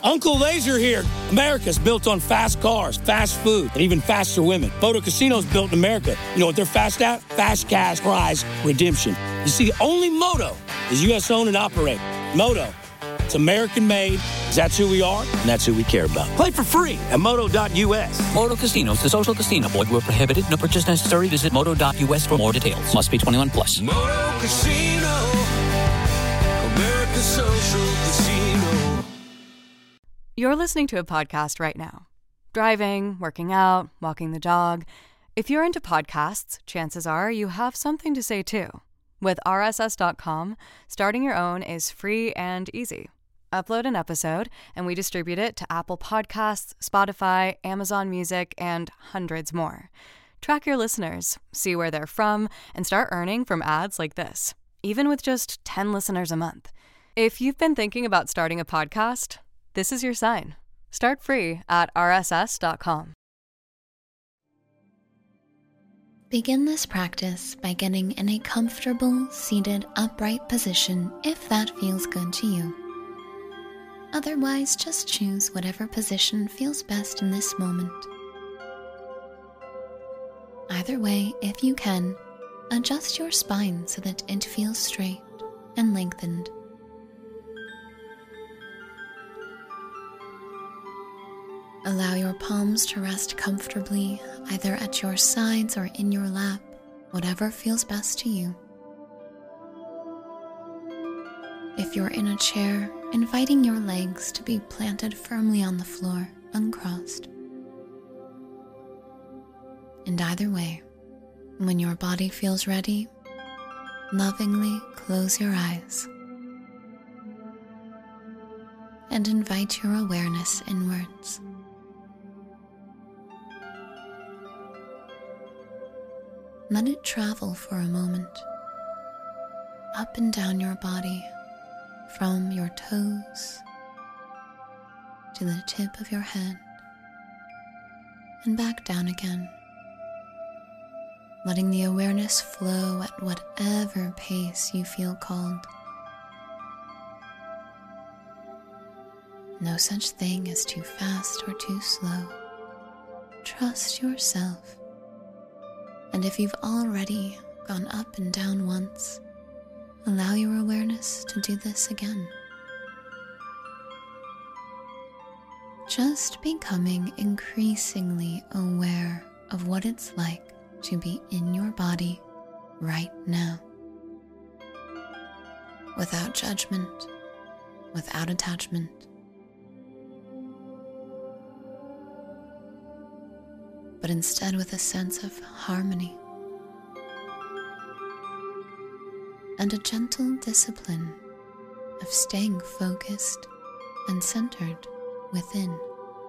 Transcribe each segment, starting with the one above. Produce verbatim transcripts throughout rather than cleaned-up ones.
Uncle Laser here. America's built on fast cars, fast food, and even faster women. Moto Casino's built in America. You know what they're fast at? Fast cash prize redemption. You see, only Moto is U S owned and operated. Moto, it's American made. That's who we are, and that's who we care about. Play for free at moto dot U S. Moto Casinos, the social casino. Void where prohibited. No purchase necessary. Visit moto dot U S for more details. Must be twenty-one plus. Moto Casino, America's social casino. You're listening to a podcast right now. Driving, working out, walking the dog. If you're into podcasts, chances are you have something to say too. With R S S dot com, starting your own is free and easy. Upload an episode, and we distribute it to Apple Podcasts, Spotify, Amazon Music, and hundreds more. Track your listeners, see where they're from, and start earning from ads like this, even with just ten listeners a month. If you've been thinking about starting a podcast, this is your sign. Start free at R S S dot com. Begin this practice by getting in a comfortable, seated, upright position if that feels good to you. Otherwise, just choose whatever position feels best in this moment. Either way, if you can, adjust your spine so that it feels straight and lengthened. Allow your palms to rest comfortably, either at your sides or in your lap, whatever feels best to you. If you're in a chair, inviting your legs to be planted firmly on the floor, uncrossed. And either way, when your body feels ready, lovingly close your eyes and invite your awareness inwards. Let it travel for a moment, up and down your body, from your toes to the tip of your head, and back down again, letting the awareness flow at whatever pace you feel called. No such thing as too fast or too slow. Trust yourself. And if you've already gone up and down once, allow your awareness to do this again. Just becoming increasingly aware of what it's like to be in your body right now. Without judgment, without attachment. But instead with a sense of harmony and a gentle discipline of staying focused and centered within.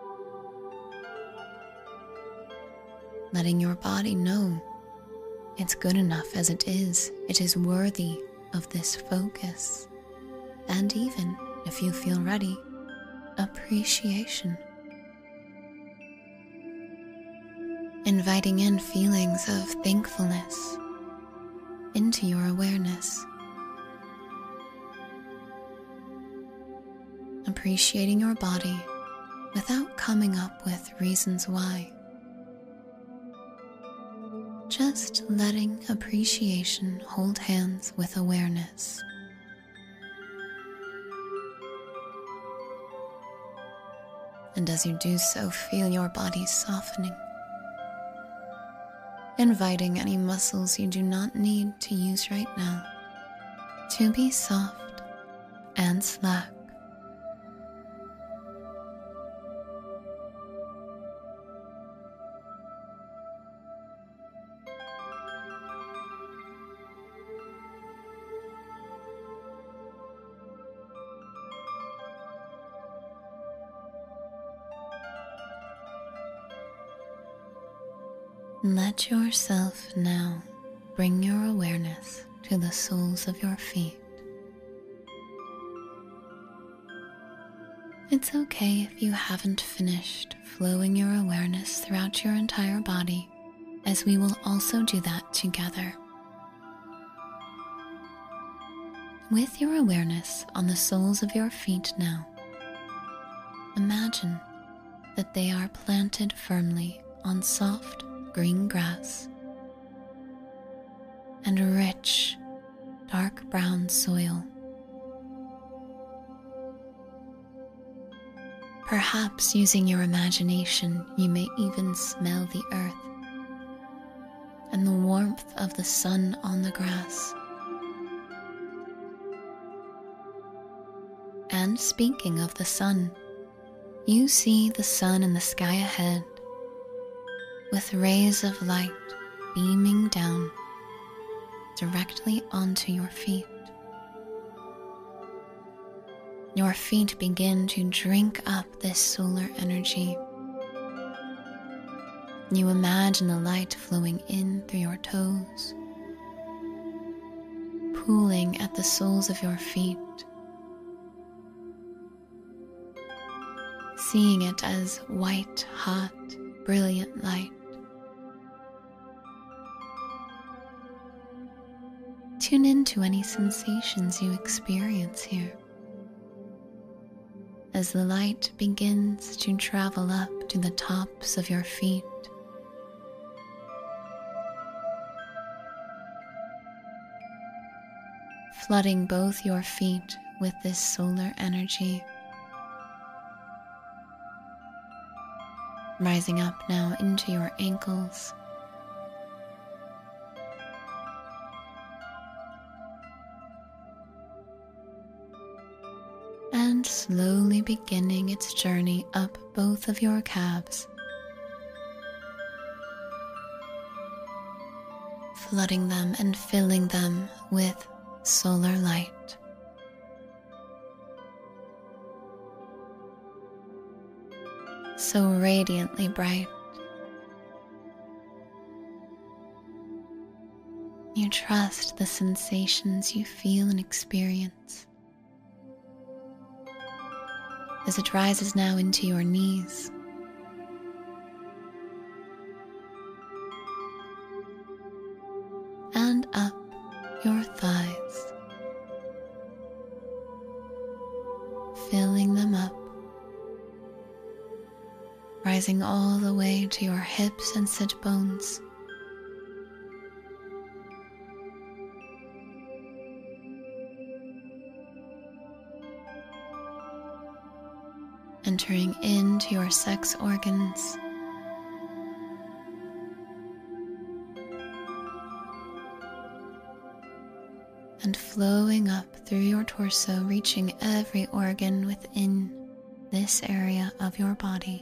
Letting your body know it's good enough as it is. It is worthy of this focus. And even, if you feel ready, appreciation. Inviting in feelings of thankfulness into your awareness. Appreciating your body without coming up with reasons why. Just letting appreciation hold hands with awareness. And as you do so, feel your body softening. Inviting any muscles you do not need to use right now to be soft and slack. Let yourself now bring your awareness to the soles of your feet. It's okay if you haven't finished flowing your awareness throughout your entire body, as we will also do that together. With your awareness on the soles of your feet now, imagine that they are planted firmly on soft green grass and rich dark brown soil. Perhaps using your imagination, you may even smell the earth and the warmth of the sun on the grass. And speaking of the sun, you see the sun in the sky ahead, with rays of light beaming down directly onto your feet. Your feet begin to drink up this solar energy. You imagine the light flowing in through your toes, pooling at the soles of your feet, seeing it as white, hot, brilliant light. Tune into any sensations you experience here as the light begins to travel up to the tops of your feet. Flooding both your feet with this solar energy. Rising up now into your ankles. And slowly beginning its journey up both of your calves. Flooding them and filling them with solar light. So radiantly bright. You trust the sensations you feel and experience as it rises now into your knees. And up your thighs, filling them up, rising all the way to your hips and sit bones. Entering into your sex organs. And flowing up through your torso, reaching every organ within this area of your body.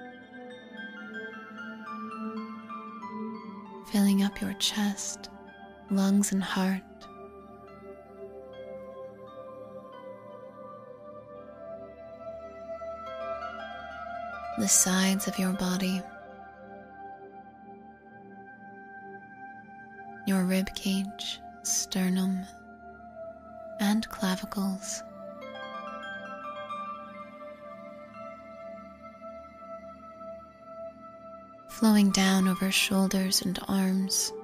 Filling up your chest, lungs, and heart. The sides of your body, your rib cage, sternum, and clavicles. Flowing down over shoulders and arms,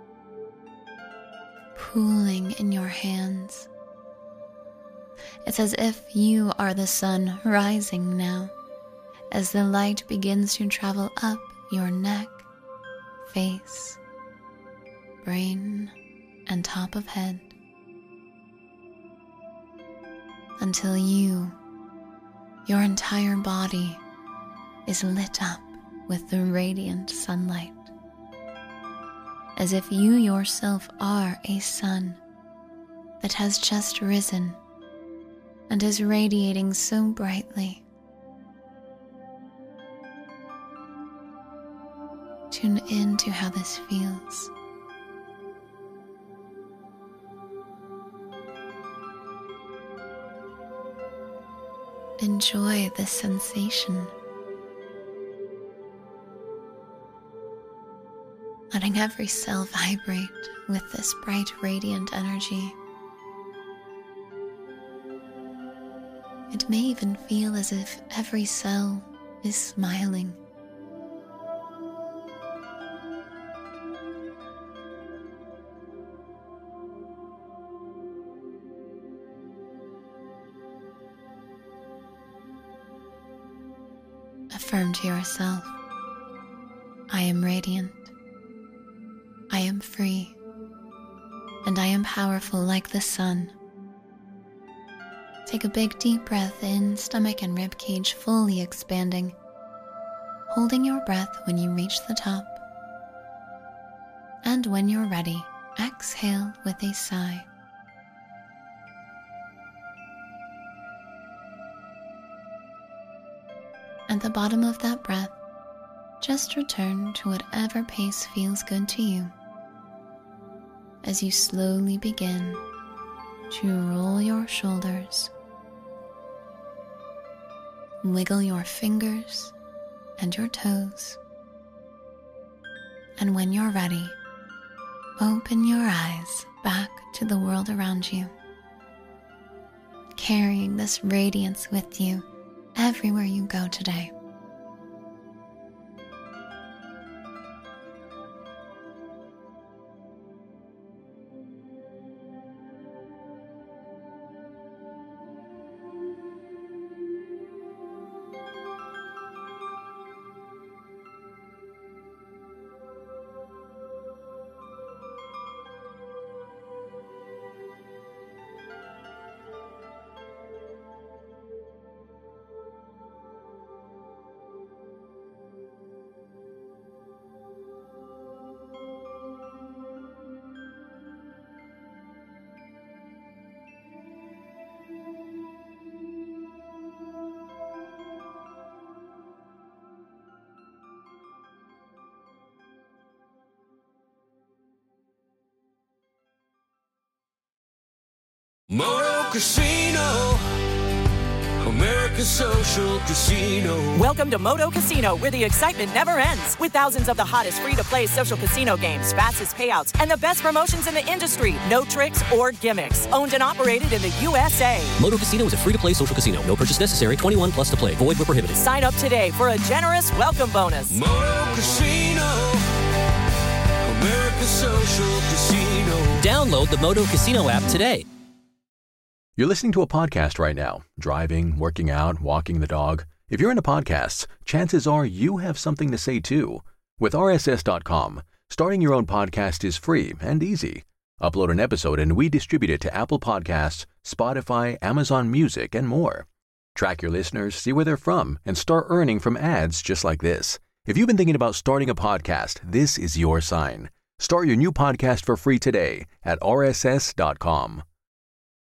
pooling in your hands. It's as if you are the sun rising now, as the light begins to travel up your neck, face, brain, and top of head, until you, your entire body, is lit up with the radiant sunlight, as if you yourself are a sun that has just risen and is radiating so brightly. Tune into how this feels. Enjoy this sensation. Letting every cell vibrate with this bright, radiant energy. It may even feel as if every cell is smiling. affirm to yourself, I am radiant, I am free, and I am powerful like the sun. Take a big deep breath in, stomach and rib cage fully expanding, holding your breath when you reach the top. And when you're ready, exhale with a sigh. At the bottom of that breath, just return to whatever pace feels good to you as you slowly begin to roll your shoulders, wiggle your fingers and your toes, and when you're ready, open your eyes back to the world around you, carrying this radiance with you everywhere you go today. Moto Casino, America's social casino. Welcome to Moto Casino, where the excitement never ends. With thousands of the hottest free-to-play social casino games, fastest payouts, and the best promotions in the industry. No tricks or gimmicks. Owned and operated in the U S A. Moto Casino is a free-to-play social casino. No purchase necessary. twenty-one plus to play. Void where prohibited. Sign up today for a generous welcome bonus. Moto Casino, America's social casino. Download the Moto Casino app today. You're listening to a podcast right now, driving, working out, walking the dog. If you're into podcasts, chances are you have something to say too. With R S S dot com, starting your own podcast is free and easy. Upload an episode and we distribute it to Apple Podcasts, Spotify, Amazon Music, and more. Track your listeners, see where they're from, and start earning from ads just like this. If you've been thinking about starting a podcast, this is your sign. Start your new podcast for free today at R S S dot com.